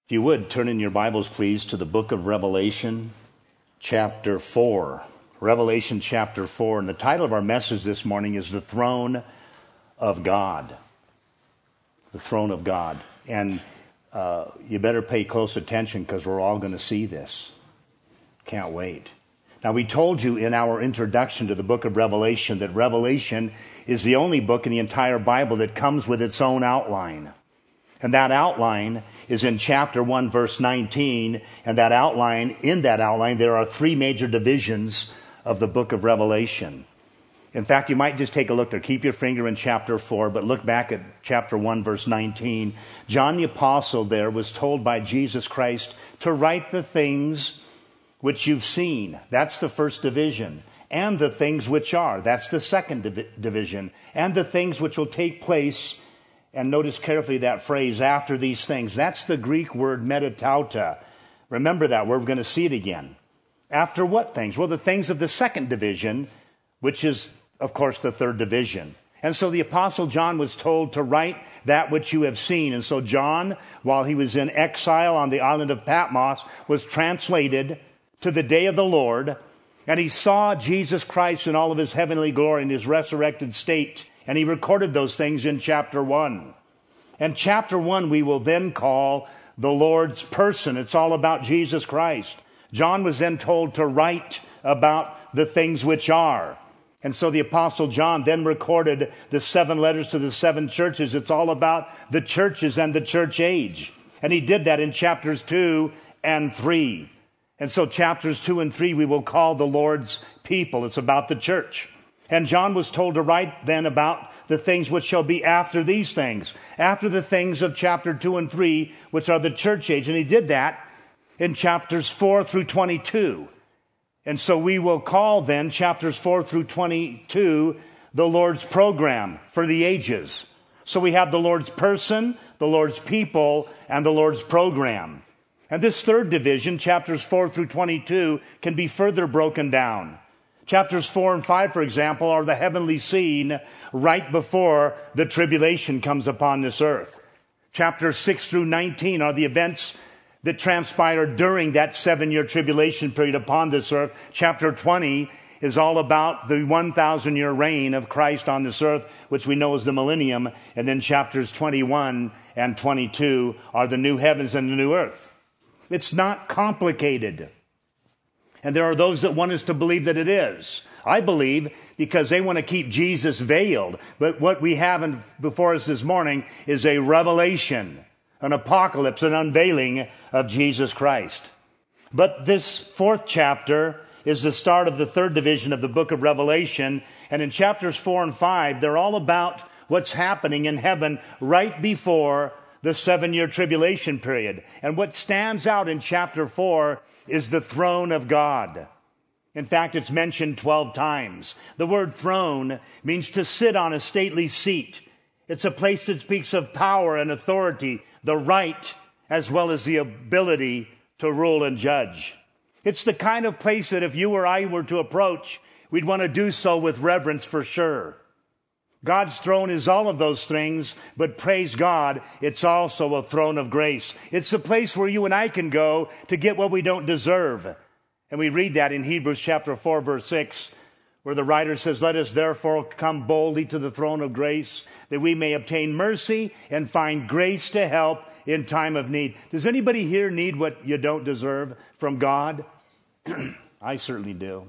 If you would, turn in your Bibles, please, to the book of Revelation, chapter 4. Revelation chapter 4. And the title of our message this morning is The Throne of God. The Throne of God. And you better pay close attention because we're all going to see this. Can't wait. Now, we told you in our introduction to the book of Revelation that Revelation is the only book in the entire Bible that comes with its own outline. And that outline is in chapter 1, verse 19. And in that outline, there are three major divisions of the book of Revelation. In fact, you might just take a look there. Keep your finger in chapter 4, but look back at chapter 1, verse 19. John the Apostle there was told by Jesus Christ to write the things which you've seen. That's the first division. And the things which are. That's the second division. And the things which will take place. And notice carefully that phrase, after these things. That's the Greek word metatauta. Remember that. We're going to see it again. After what things? Well, the things of the second division, which is, of course, the third division. And so the Apostle John was told to write that which you have seen. And so John, while he was in exile on the island of Patmos, was translated to the day of the Lord. And he saw Jesus Christ in all of his heavenly glory in his resurrected state. And he recorded those things in chapter 1. And chapter 1 we will then call the Lord's person. It's all about Jesus Christ. John was then told to write about the things which are. And so the Apostle John then recorded the 7 letters to the 7 churches. It's all about the churches and the church age. And he did that in chapters 2 and 3. And so chapters 2 and 3 we will call the Lord's people. It's about the church. And John was told to write then about the things which shall be after these things, after the things of chapter 2 and 3, which are the church age. And he did that in chapters 4 through 22. And so we will call then chapters 4 through 22 the Lord's program for the ages. So we have the Lord's person, the Lord's people, and the Lord's program. And this third division, chapters 4 through 22, can be further broken down. Chapters 4 and 5, for example, are the heavenly scene right before the tribulation comes upon this earth. Chapters 6 through 19 are the events that transpired during that 7-year tribulation period upon this earth. Chapter 20 is all about the 1,000-year reign of Christ on this earth, which we know as the millennium. And then chapters 21 and 22 are the new heavens and the new earth. It's not complicated. And there are those that want us to believe that it is. I believe because they want to keep Jesus veiled. But what we have before us this morning is a revelation, an apocalypse, an unveiling of Jesus Christ. But this 4th chapter is the start of the 3rd division of the book of Revelation. And in chapters 4 and 5, they're all about what's happening in heaven right before the 7-year tribulation period. And what stands out in chapter 4 is the throne of God. In fact, it's mentioned 12 times. The word throne means to sit on a stately seat. It's a place that speaks of power and authority, the right as well as the ability to rule and judge. It's the kind of place that if you or I were to approach, we'd want to do so with reverence for sure. God's throne is all of those things, but praise God, it's also a throne of grace. It's the place where you and I can go to get what we don't deserve. And we read that in Hebrews chapter 4, verse 6, where the writer says, "Let us therefore come boldly to the throne of grace, that we may obtain mercy and find grace to help in time of need." Does anybody here need what you don't deserve from God? I certainly do.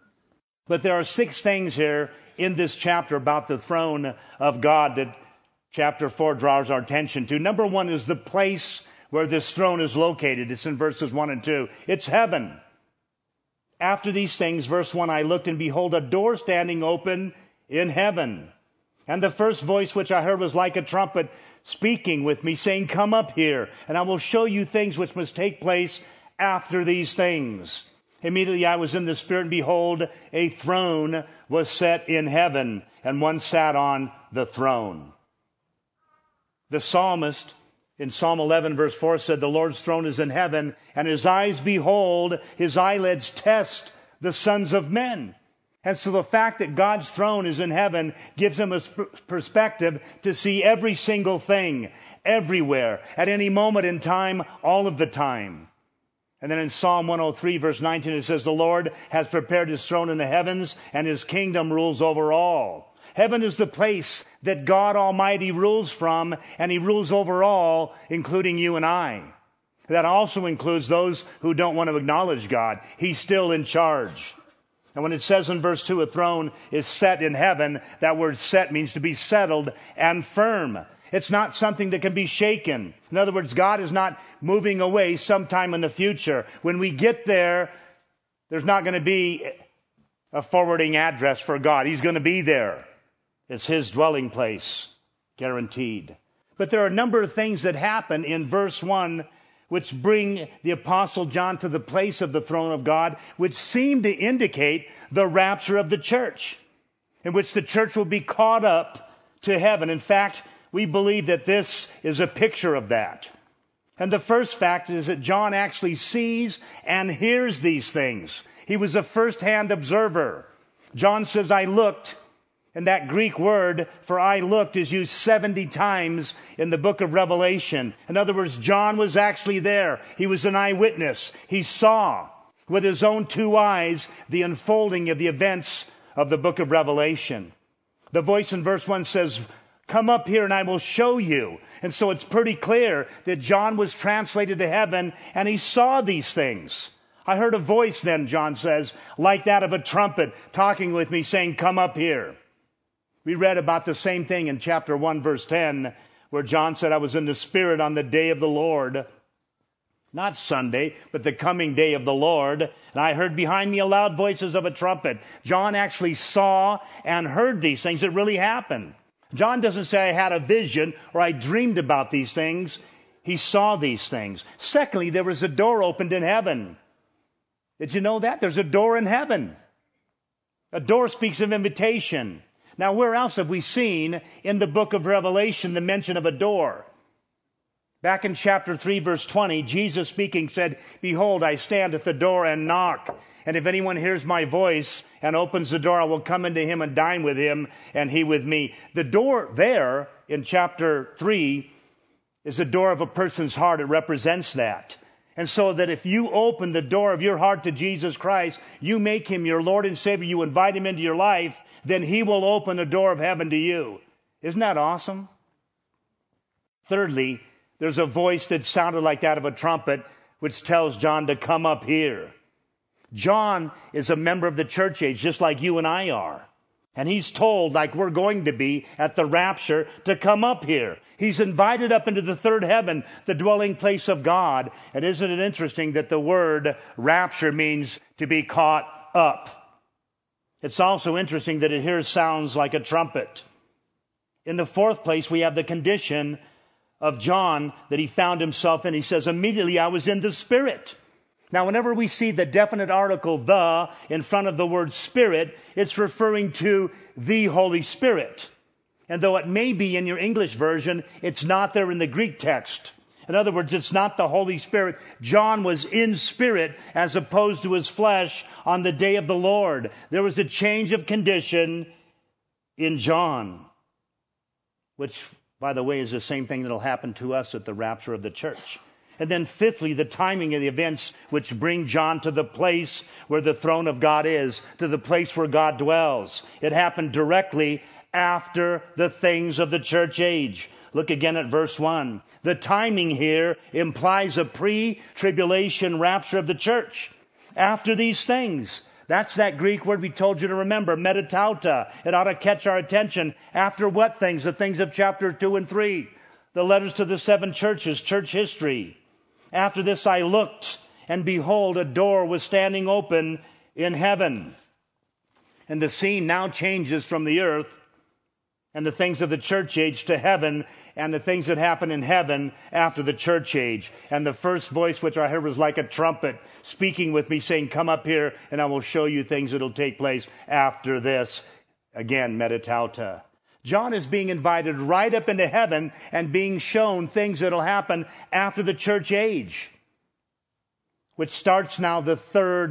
But there are 6 things here in this chapter about the throne of God that chapter 4 draws our attention to. Number 1 is the place where this throne is located. It's in verses 1 and 2. It's heaven. After these things, verse 1, "I looked and behold a door standing open in heaven. And the first voice which I heard was like a trumpet speaking with me, saying, 'Come up here, and I will show you things which must take place after these things.' Immediately I was in the Spirit, and behold, a throne was set in heaven, and one sat on the throne." The psalmist in Psalm 11, verse 4 said, "The Lord's throne is in heaven, and his eyes behold, his eyelids test the sons of men." And so the fact that God's throne is in heaven gives him a perspective to see every single thing, everywhere, at any moment in time, all of the time. And then in Psalm 103, verse 19, it says, the Lord has prepared his throne in the heavens, and his kingdom rules over all. Heaven is the place that God Almighty rules from, and he rules over all, including you and I. That also includes those who don't want to acknowledge God. He's still in charge. And when it says in verse 2, a throne is set in heaven, that word set means to be settled and firm. It's not something that can be shaken. In other words, God is not moving away sometime in the future. When we get there, there's not going to be a forwarding address for God. He's going to be there. It's his dwelling place, guaranteed. But there are a number of things that happen in verse 1 which bring the Apostle John to the place of the throne of God, which seem to indicate the rapture of the church, in which the church will be caught up to heaven. In fact, we believe that this is a picture of that. And the first fact is that John actually sees and hears these things. He was a first-hand observer. John says, I looked. And that Greek word for I looked is used 70 times in the book of Revelation. In other words, John was actually there. He was an eyewitness. He saw with his own two eyes the unfolding of the events of the book of Revelation. The voice in verse 1 says, come up here and I will show you. And so it's pretty clear that John was translated to heaven and he saw these things. I heard a voice then, John says, like that of a trumpet talking with me saying, come up here. We read about the same thing in chapter 1, verse 10, where John said, I was in the Spirit on the day of the Lord, not Sunday, but the coming day of the Lord. And I heard behind me a loud voice as of a trumpet. John actually saw and heard these things that really happened. John doesn't say I had a vision or I dreamed about these things. He saw these things. Secondly, there was a door opened in heaven. Did you know that? There's a door in heaven. A door speaks of invitation. Now, where else have we seen in the book of Revelation the mention of a door? Back in chapter 3, verse 20, Jesus speaking said, behold, I stand at the door and knock. And if anyone hears my voice and opens the door, I will come into him and dine with him and he with me. The door there in chapter 3 is the door of a person's heart. It represents that. And so that if you open the door of your heart to Jesus Christ, you make him your Lord and Savior, you invite him into your life, then he will open the door of heaven to you. Isn't that awesome? Thirdly, there's a voice that sounded like that of a trumpet, which tells John to come up here. John is a member of the church age, just like you and I are. And he's told, like we're going to be at the rapture, to come up here. He's invited up into the third heaven, the dwelling place of God. And isn't it interesting that the word rapture means to be caught up? It's also interesting that it here sounds like a trumpet. In the fourth place, we have the condition of John that he found himself in. He says, immediately I was in the Spirit. Now, whenever we see the definite article, the, in front of the word Spirit, it's referring to the Holy Spirit. And though it may be in your English version, it's not there in the Greek text. In other words, it's not the Holy Spirit. John was in spirit as opposed to his flesh on the day of the Lord. There was a change of condition in John, which, by the way, is the same thing that will happen to us at the rapture of the church. And then fifthly, the timing of the events which bring John to the place where the throne of God is, to the place where God dwells. It happened directly after the things of the church age. Look again at verse 1. The timing here implies a pre-tribulation rapture of the church. After these things. That's that Greek word we told you to remember, metatauta. It ought to catch our attention. After what things? The things of chapter 2 and 3. The letters to the 7 churches, church history. After this I looked, and behold, a door was standing open in heaven. And the scene now changes from the earth and the things of the church age to heaven, and the things that happen in heaven after the church age. And the first voice which I heard was like a trumpet speaking with me, saying, come up here and I will show you things that will take place after this. Again, metatauta. John is being invited right up into heaven and being shown things that will happen after the church age, which starts now the third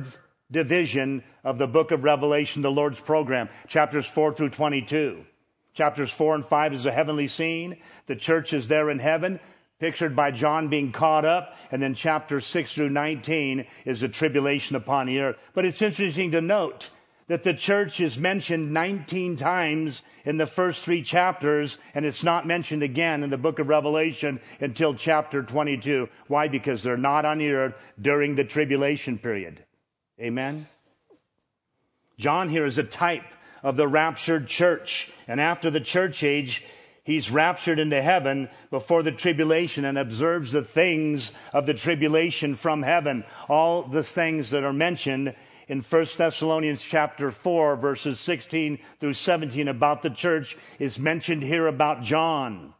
division of the book of Revelation, the Lord's program, chapters 4 through 22. Chapters 4 and 5 is a heavenly scene. The church is there in heaven, pictured by John being caught up. And then chapters 6 through 19 is the tribulation upon the earth. But it's interesting to note that the church is mentioned 19 times in the first 3 chapters, and it's not mentioned again in the book of Revelation until chapter 22. Why? Because they're not on the earth during the tribulation period. Amen? John here is a type of the raptured church. And after the church age, he's raptured into heaven before the tribulation and observes the things of the tribulation from heaven. All the things that are mentioned in 1 Thessalonians chapter 4, verses 16 through 17 about the church is mentioned here about John.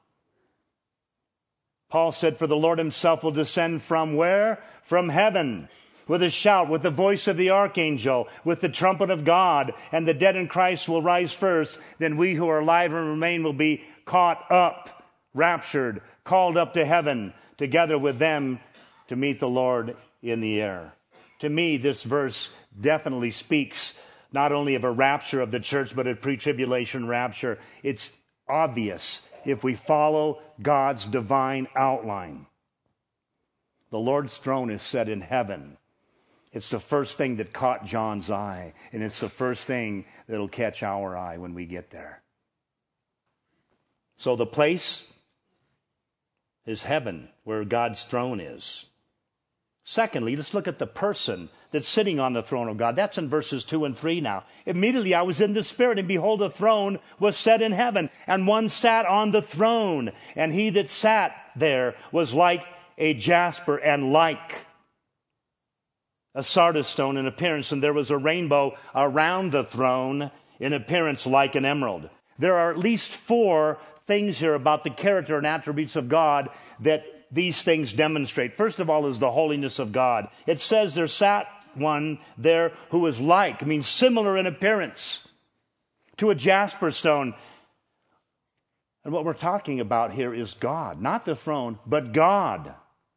Paul said, "For the Lord himself will descend from where? From heaven, with a shout, with the voice of the archangel, with the trumpet of God, and the dead in Christ will rise first. Then we who are alive and remain will be caught up, raptured, called up to heaven, together with them to meet the Lord in the air." To me, this verse definitely speaks not only of a rapture of the church, but a pre-tribulation rapture. It's obvious if we follow God's divine outline. The Lord's throne is set in heaven. It's the first thing that caught John's eye, and it's the first thing that'll catch our eye when we get there. So the place is heaven, where God's throne is. Secondly, let's look at the person that's sitting on the throne of God. That's in verses 2 and 3 now. "Immediately I was in the Spirit, and behold, a throne was set in heaven, and one sat on the throne. And he that sat there was like a jasper and like a sardis stone in appearance, and there was a rainbow around the throne in appearance like an emerald." There are at least 4 things here about the character and attributes of God that these things demonstrate. First of all is the holiness of God. It says there sat one there who was like, means similar in appearance to a jasper stone. And what we're talking about here is God, not the throne, but God.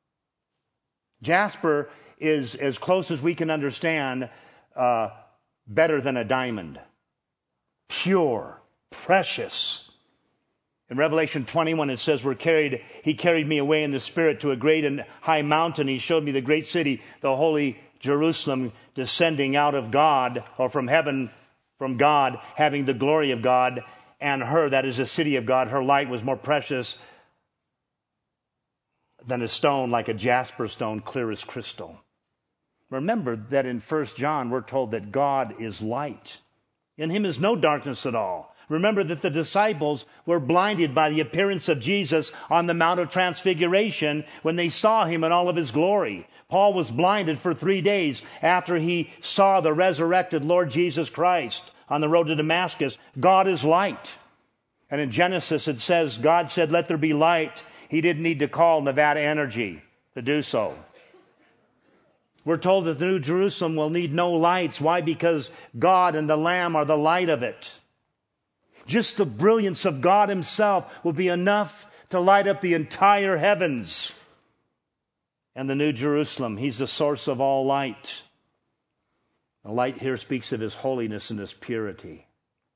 Jasper is, as close as we can understand, better than a diamond. Pure, precious. In Revelation 21, it says, He carried me away in the Spirit to a great and high mountain. He showed me the great city, the holy Jerusalem, descending out of God, or from heaven, from God, having the glory of God, and her, that is the city of God. Her light was more precious than a stone, like a jasper stone, clear as crystal. Remember that in 1 John, we're told that God is light. In him is no darkness at all. Remember that the disciples were blinded by the appearance of Jesus on the Mount of Transfiguration when they saw him in all of his glory. Paul was blinded for 3 days after he saw the resurrected Lord Jesus Christ on the road to Damascus. God is light. And in Genesis it says, God said, "Let there be light." He didn't need to call Nevada Energy to do so. We're told that the New Jerusalem will need no lights. Why? Because God and the Lamb are the light of it. Just the brilliance of God himself will be enough to light up the entire heavens. And the New Jerusalem, he's the source of all light. The light here speaks of his holiness and his purity.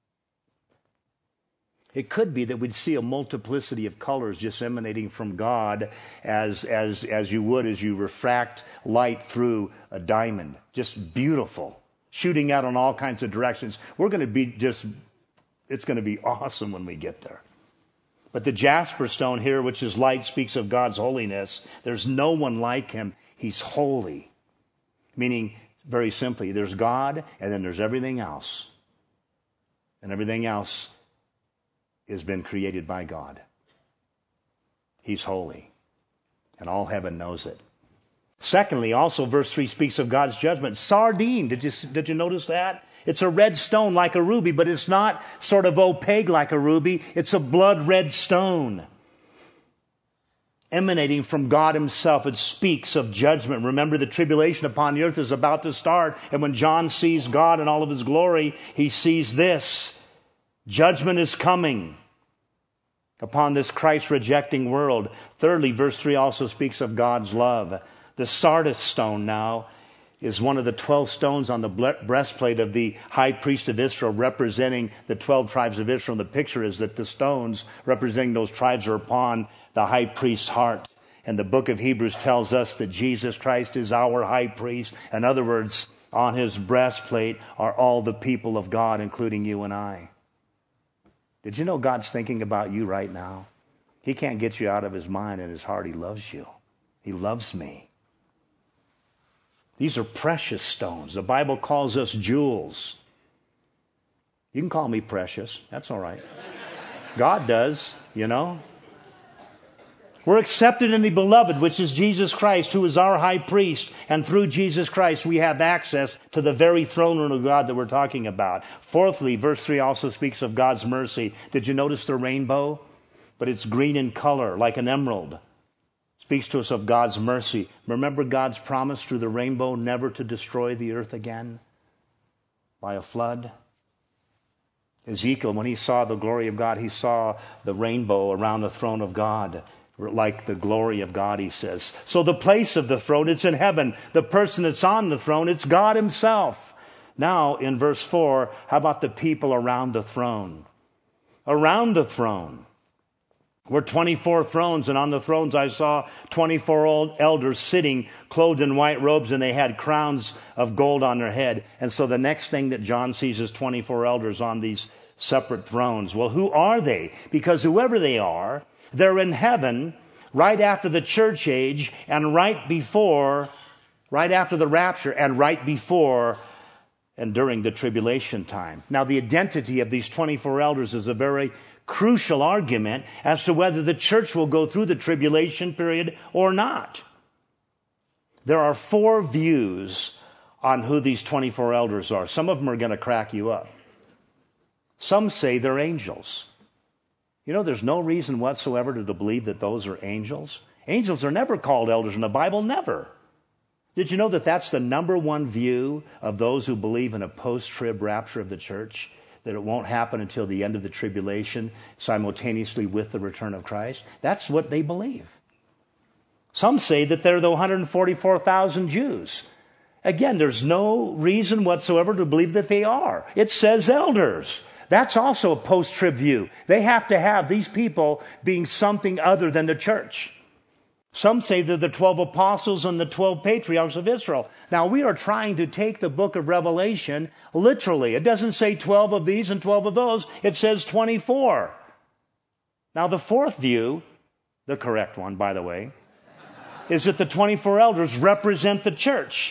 It could be that we'd see a multiplicity of colors just emanating from God as you would as you refract light through a diamond. Just beautiful, shooting out in all kinds of directions. It's going to be awesome when we get there. But the jasper stone here, which is light, speaks of God's holiness. There's no one like him. He's holy. Meaning, very simply, there's God and then there's everything else. And everything else has been created by God. He's holy. And all heaven knows it. Secondly, also verse 3 speaks of God's judgment. Sardine, did you notice that? It's a red stone like a ruby, but it's not sort of opaque like a ruby. It's a blood red stone emanating from God himself. It speaks of judgment. Remember, the tribulation upon the earth is about to start. And when John sees God in all of his glory, he sees this. Judgment is coming upon this Christ-rejecting world. Thirdly, verse 3 also speaks of God's love. The sardis stone now is one of the 12 stones on the breastplate of the high priest of Israel, representing the 12 tribes of Israel. And the picture is that the stones representing those tribes are upon the high priest's heart. And the book of Hebrews tells us that Jesus Christ is our high priest. In other words, on his breastplate are all the people of God, including you and I. Did you know God's thinking about you right now? He can't get you out of his mind and his heart. He loves you. He loves me. These are precious stones. The Bible calls us jewels. You can call me precious. That's all right. God does, you know. We're accepted in the beloved, which is Jesus Christ, who is our high priest. And through Jesus Christ, we have access to the very throne room of God that we're talking about. Fourthly, verse 3 also speaks of God's mercy. Did you notice the rainbow? But it's green in color, like an emerald. Speaks to us of God's mercy. Remember God's promise through the rainbow never to destroy the earth again by a flood? Ezekiel, when he saw the glory of God, he saw the rainbow around the throne of God, like the glory of God, he says. So the place of the throne, it's in heaven. The person that's on the throne, it's God himself. Now, in verse 4, how about the people around the throne? Around the throne were 24 thrones, and on the thrones I saw 24 old elders sitting, clothed in white robes, and they had crowns of gold on their head. And so the next thing that John sees is 24 elders on these separate thrones. Well, who are they? Because whoever they are, they're in heaven right after the church age and right after the rapture and right before and during the tribulation time. Now, the identity of these 24 elders is a very crucial argument as to whether the church will go through the tribulation period or not. There are 4 views on who these 24 elders are. Some of them are going to crack you up. Some say they're angels. You know, there's no reason whatsoever to believe that those are angels. Angels are never called elders in the Bible, never. Did you know that that's the number one view of those who believe in a post-trib rapture of the church? That it won't happen until the end of the tribulation, simultaneously with the return of Christ? That's what they believe. Some say that they're the 144,000 Jews. Again, there's no reason whatsoever to believe that they are. It says elders. That's also a post-trib view. They have to have these people being something other than the church. Some say they're the 12 apostles and the 12 patriarchs of Israel. Now, we are trying to take the book of Revelation literally. It doesn't say 12 of these and 12 of those. It says 24. Now, the fourth view, the correct one, by the way, is that the 24 elders represent the church.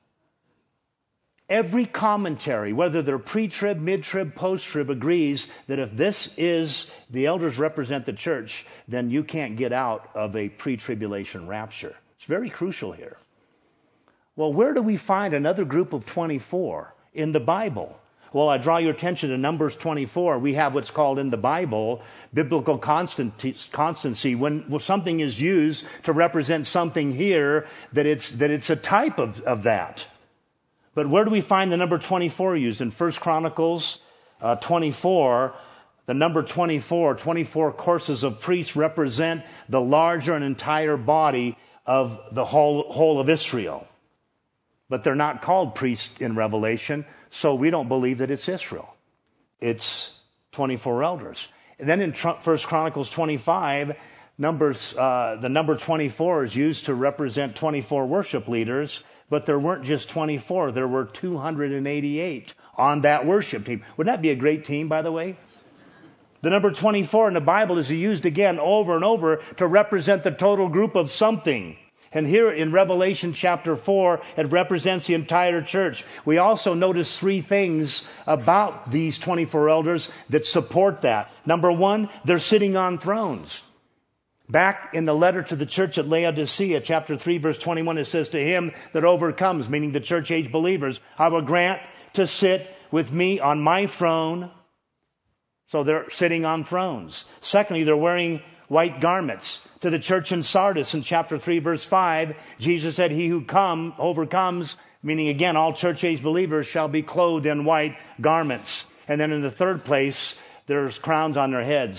Every commentary, whether they're pre-trib, mid-trib, post-trib, agrees that if this is, the elders represent the church, then you can't get out of a pre-tribulation rapture. It's very crucial here. Well, where do we find another group of 24 in the Bible? Well, I draw your attention to Numbers 24. We have what's called in the Bible biblical constancy. When something is used to represent something here, that it's a type of that. But where do we find the number 24 used? In 1 Chronicles 24, the number 24 courses of priests represent the larger and entire body of the whole of Israel. But they're not called priests in Revelation, so we don't believe that it's Israel. It's 24 elders. And then in 1 Chronicles 25, the number 24 is used to represent 24 worship leaders, but there weren't just 24. There were 288 on that worship team. Wouldn't that be a great team, by the way? The number 24 in the Bible is used again over and over to represent the total group of something. And here in Revelation chapter 4, it represents the entire church. We also notice 3 things about these 24 elders that support that. Number 1, they're sitting on thrones. Back in the letter to the church at Laodicea, chapter 3, verse 21, it says, to him that overcomes, meaning the church age believers, I will grant to sit with me on my throne. So they're sitting on thrones. Secondly, they're wearing white garments. To the church in Sardis in chapter 3, verse 5, Jesus said, he who overcomes, meaning again, all church age believers shall be clothed in white garments. And then in the third place, there's crowns on their heads.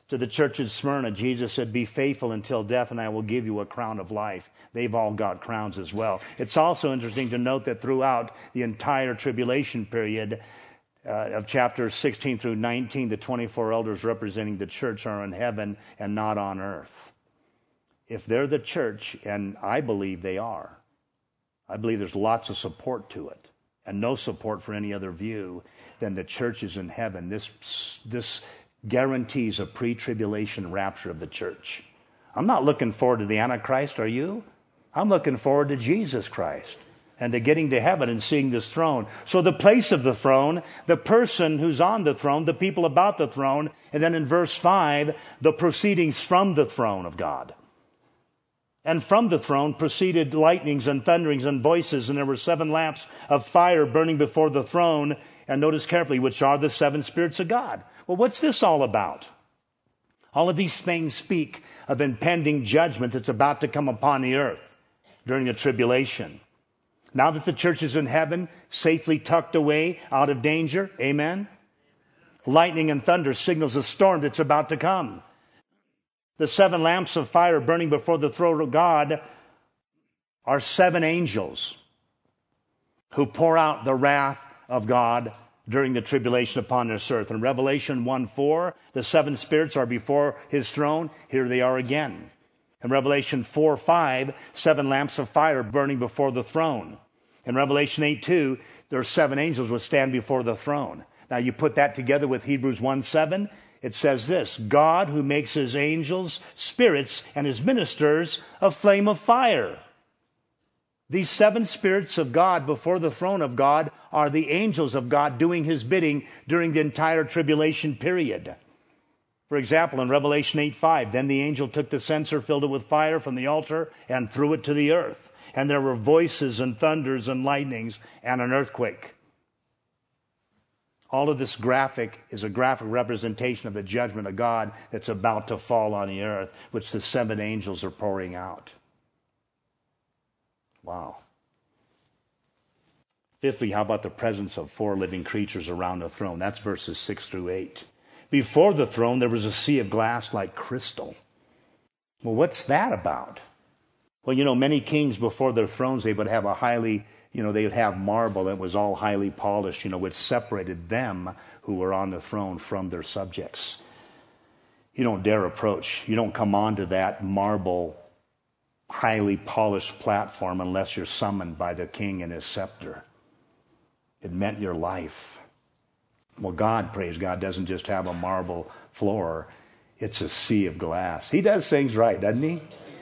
To the church at Smyrna, Jesus said, be faithful until death, and I will give you a crown of life. They've all got crowns as well. It's also interesting to note that throughout the entire tribulation period of chapters 16 through 19, the 24 elders representing the church are in heaven and not on earth. If they're the church, and I believe they are, I believe there's lots of support to it, and no support for any other view, then the church is in heaven. This guarantees a pre-tribulation rapture of the church. I'm not looking forward to the Antichrist, are you? I'm looking forward to Jesus Christ and to getting to heaven and seeing this throne. So the place of the throne, the person who's on the throne, the people about the throne, and then in verse 5, the proceedings from the throne of God. And from the throne proceeded lightnings and thunderings and voices, and there were 7 lamps of fire burning before the throne. And notice carefully, which are the 7 spirits of God. Well, what's this all about? All of these things speak of impending judgment that's about to come upon the earth during the tribulation. Now that the church is in heaven, safely tucked away, out of danger, amen? Lightning and thunder signals a storm that's about to come. The 7 lamps of fire burning before the throne of God are 7 angels who pour out the wrath of God during the tribulation upon this earth. In Revelation 1:4, the 7 spirits are before his throne. Here they are again. In Revelation 4:5, 7 lamps of fire burning before the throne. In Revelation 8:2, there are 7 angels will stand before the throne. Now you put that together with Hebrews 1:7, it says this, God who makes his angels spirits and his ministers a flame of fire. These 7 spirits of God before the throne of God are the angels of God doing his bidding during the entire tribulation period. For example, in Revelation 8:5, then the angel took the censer, filled it with fire from the altar, and threw it to the earth. And there were voices and thunders and lightnings and an earthquake. All of this graphic is a graphic representation of the judgment of God that's about to fall on the earth, which the 7 angels are pouring out. Wow. Fifthly, how about the presence of 4 living creatures around the throne? That's verses 6 through 8. Before the throne, there was a sea of glass like crystal. Well, what's that about? Well, many kings before their thrones, they would have they would have marble that was all highly polished, which separated them who were on the throne from their subjects. You don't dare approach. You don't come onto that marble highly polished platform unless you're summoned by the king and his scepter. It meant your life. Well, God, praise God, doesn't just have a marble floor. It's a sea of glass. He does things right, doesn't he?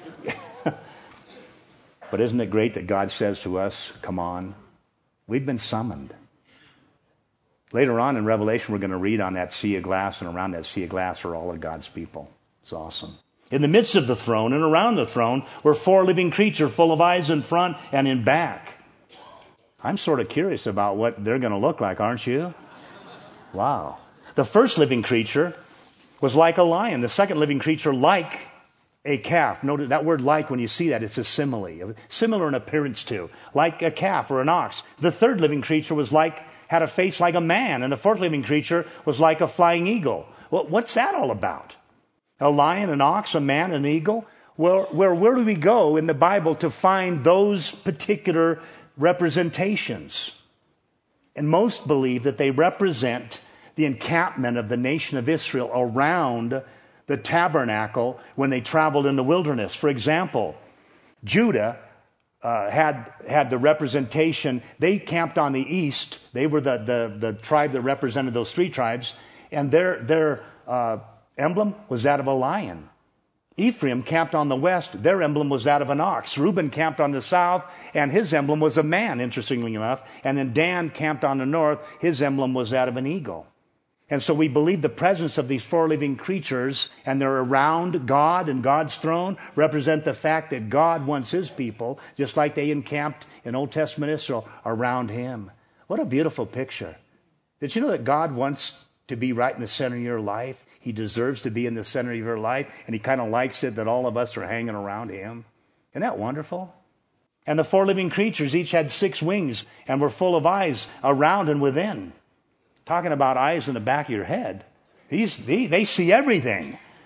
But isn't it great that God says to us, come on, we've been summoned. Later on in Revelation, we're going to read on that sea of glass, and around that sea of glass are all of God's people. It's awesome. In the midst of the throne and around the throne were 4 living creatures full of eyes in front and in back. I'm sort of curious about what they're going to look like, aren't you? Wow. The first living creature was like a lion. The second living creature like a calf. Notice that word like, when you see that, it's a simile. Similar in appearance to. Like a calf or an ox. The third living creature had a face like a man. And the fourth living creature was like a flying eagle. Well, what's that all about? A lion, an ox, a man, an eagle? Well, where do we go in the Bible to find those particular representations? And most believe that they represent the encampment of the nation of Israel around the tabernacle when they traveled in the wilderness. For example, Judah had the representation. They camped on the east. They were the tribe that represented those 3 tribes, and their emblem was that of a lion. Ephraim camped on the west. Their emblem was that of an ox. Reuben camped on the south, and his emblem was a man, interestingly enough. And then Dan camped on the north. His emblem was that of an eagle. And so we believe the presence of these 4 living creatures, and they're around God and God's throne, represent the fact that God wants his people, just like they encamped in Old Testament Israel, around him. What a beautiful picture. Did you know that God wants to be right in the center of your life? He deserves to be in the center of your life, and he kind of likes it that all of us are hanging around him. Isn't that wonderful? And the 4 living creatures each had 6 wings and were full of eyes around and within. Talking about eyes in the back of your head. They see everything.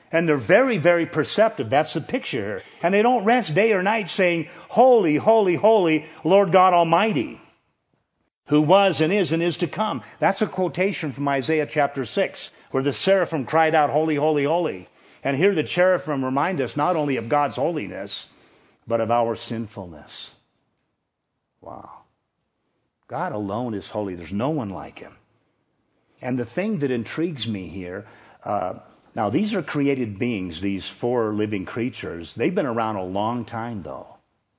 And they're very, very perceptive. That's the picture here. And they don't rest day or night saying, holy, holy, holy, Lord God Almighty, who was and is to come. That's a quotation from Isaiah chapter 6, where the seraphim cried out, holy, holy, holy. And here the cherubim remind us not only of God's holiness, but of our sinfulness. Wow. God alone is holy. There's no one like him. And the thing that intrigues me here, now these are created beings, these four living creatures. They've been around a long time, though.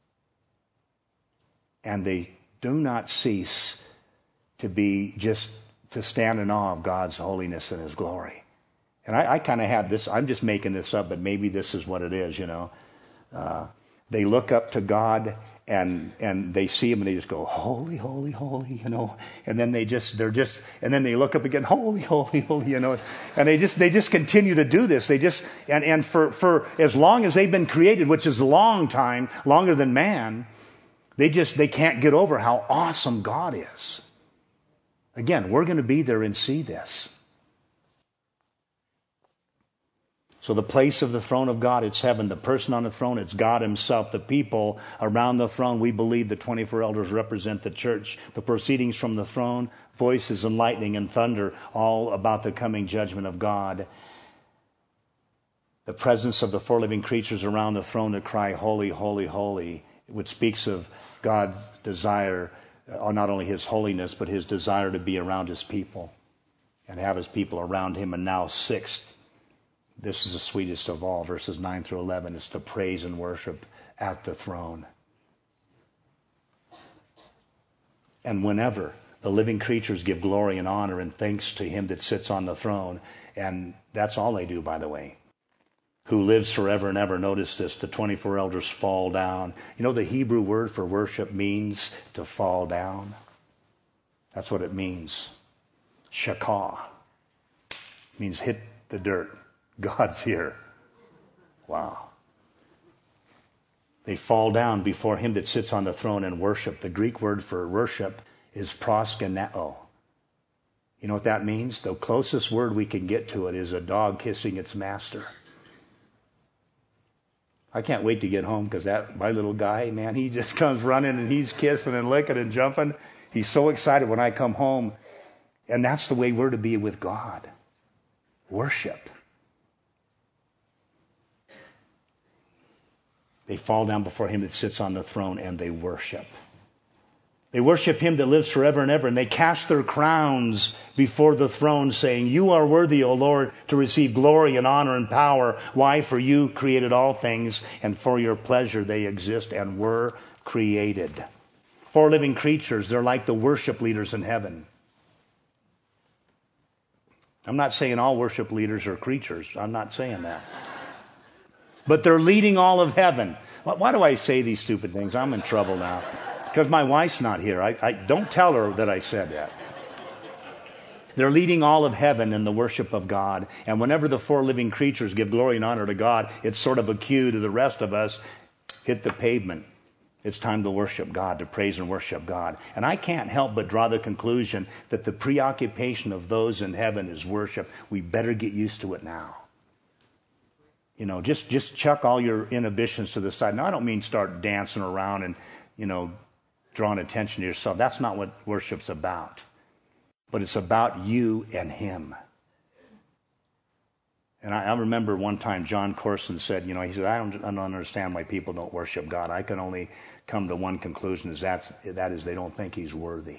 And they do not cease to stand in awe of God's holiness and his glory. And I kind of had this, I'm just making this up, but maybe this is what it is, They look up to God and they see him and they just go, holy, holy, holy, And then and then they look up again, holy, holy, holy, And they just continue to do this. And for as long as they've been created, which is a long time, longer than man, they can't get over how awesome God is. Again, we're going to be there and see this. So the place of the throne of God, it's heaven. The person on the throne, it's God himself. The people around the throne, we believe the 24 elders represent the church. The proceedings from the throne, voices and lightning and thunder, all about the coming judgment of God. The presence of the four living creatures around the throne that cry, holy, holy, holy, which speaks of God's desire, not only his holiness, but his desire to be around his people and have his people around him. And now sixth, this is the sweetest of all, verses 9 through 11. It's to praise and worship at the throne. And whenever the living creatures give glory and honor and thanks to him that sits on the throne, and that's all they do, by the way, who lives forever and ever. Notice this, the 24 elders fall down. The Hebrew word for worship means to fall down. That's what it means. Shakah means hit the dirt. God's here. Wow. They fall down before him that sits on the throne and worship. The Greek word for worship is proskuneo. You know what that means? The closest word we can get to it is a dog kissing its master. I can't wait to get home because my little guy, man, he just comes running and he's kissing and licking and jumping. He's so excited when I come home. And that's the way we're to be with God. Worship. They fall down before him that sits on the throne and they worship. They worship him that lives forever and ever, and they cast their crowns before the throne, saying, you are worthy, O Lord, to receive glory and honor and power. Why? For you created all things, and for your pleasure they exist and were created. Four living creatures, they're like the worship leaders in heaven. I'm not saying all worship leaders are creatures. I'm not saying that. But they're leading all of heaven. Why do I say these stupid things? I'm in trouble now. Because my wife's not here. I don't tell her that I said that. They're leading all of heaven in the worship of God. And whenever the four living creatures give glory and honor to God, it's sort of a cue to the rest of us. Hit the pavement. It's time to worship God, to praise and worship God. And I can't help but draw the conclusion that the preoccupation of those in heaven is worship. We better get used to it now. Just chuck all your inhibitions to the side. Now, I don't mean start dancing around and, drawing attention to yourself. That's not what worship's about. But it's about you and him. And I remember one time John Corson said, he said, I don't understand why people don't worship God. I can only come to one conclusion, that is they don't think he's worthy.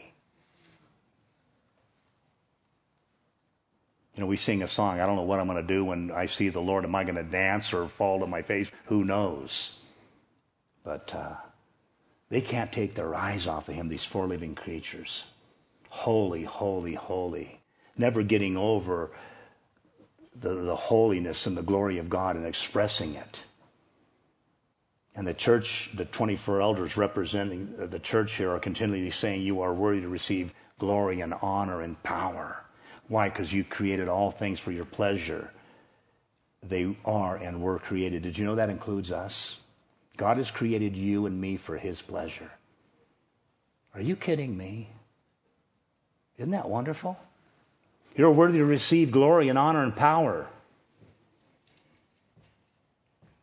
We sing a song, I don't know what I'm going to do when I see the Lord. Am I going to dance or fall to my face? Who knows? But they can't take their eyes off of him, these four living creatures. Holy, holy, holy. Never getting over the holiness and the glory of God and expressing it. And the church, the 24 elders representing the church here are continually saying, you are worthy to receive glory and honor and power. Why? Because you created all things for your pleasure. They are and were created. Did you know that includes us? God has created you and me for his pleasure. Are you kidding me? Isn't that wonderful? You're worthy to receive glory and honor and power.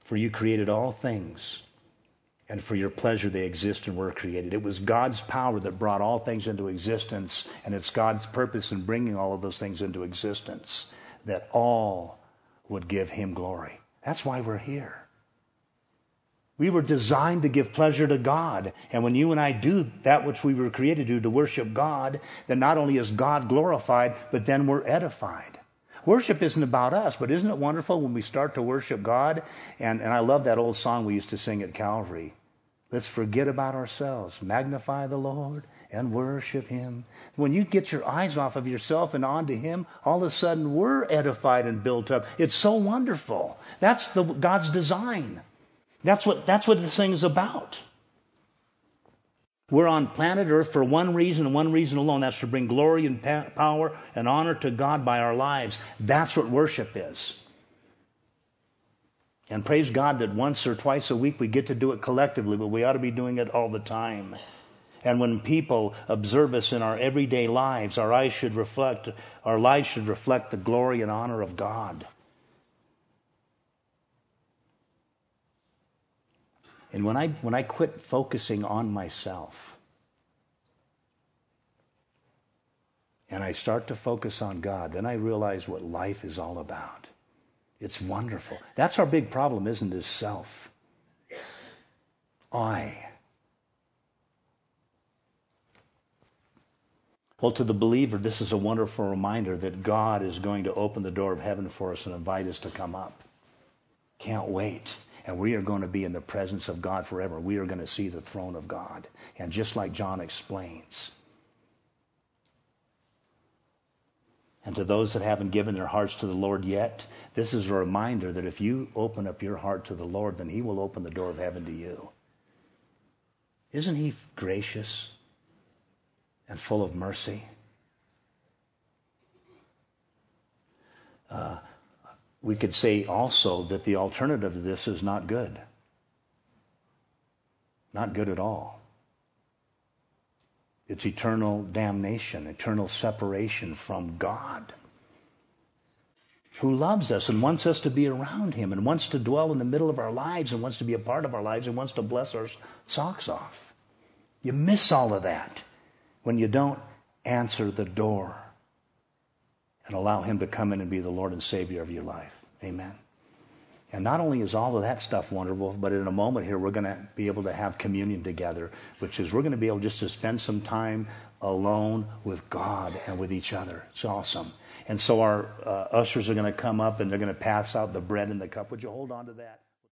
For you created all things, and for your pleasure they exist and were created. It was God's power that brought all things into existence, and it's God's purpose in bringing all of those things into existence that all would give him glory. That's why we're here. We were designed to give pleasure to God. And when you and I do that which we were created to do, to worship God, then not only is God glorified, but then we're edified. Worship isn't about us, but isn't it wonderful when we start to worship God? And I love that old song we used to sing at Calvary. Let's forget about ourselves, magnify the Lord, and worship him. When you get your eyes off of yourself and onto him, all of a sudden we're edified and built up. It's so wonderful. That's God's design. That's what this thing is about. We're on planet Earth for one reason and one reason alone. That's to bring glory and power and honor to God by our lives. That's what worship is. And praise God that once or twice a week we get to do it collectively, but we ought to be doing it all the time. And when people observe us in our everyday lives, our lives should reflect the glory and honor of God. And when I quit focusing on myself and I start to focus on God, then I realize what life is all about. It's wonderful. That's our big problem, isn't it? Self. I. Well, to the believer, this is a wonderful reminder that God is going to open the door of heaven for us and invite us to come up. Can't wait. And we are going to be in the presence of God forever. We are going to see the throne of God. And just like John explains. And to those that haven't given their hearts to the Lord yet, this is a reminder that if you open up your heart to the Lord, then he will open the door of heaven to you. Isn't he gracious and full of mercy? We could say also that the alternative to this is not good. Not good at all. It's eternal damnation, eternal separation from God, who loves us and wants us to be around him and wants to dwell in the middle of our lives and wants to be a part of our lives and wants to bless our socks off. You miss all of that when you don't answer the door and allow him to come in and be the Lord and Savior of your life. Amen. And not only is all of that stuff wonderful, but in a moment here we're going to be able to have communion together, which is we're going to be able just to spend some time alone with God and with each other. It's awesome. And so our ushers are going to come up and they're going to pass out the bread and the cup. Would you hold on to that?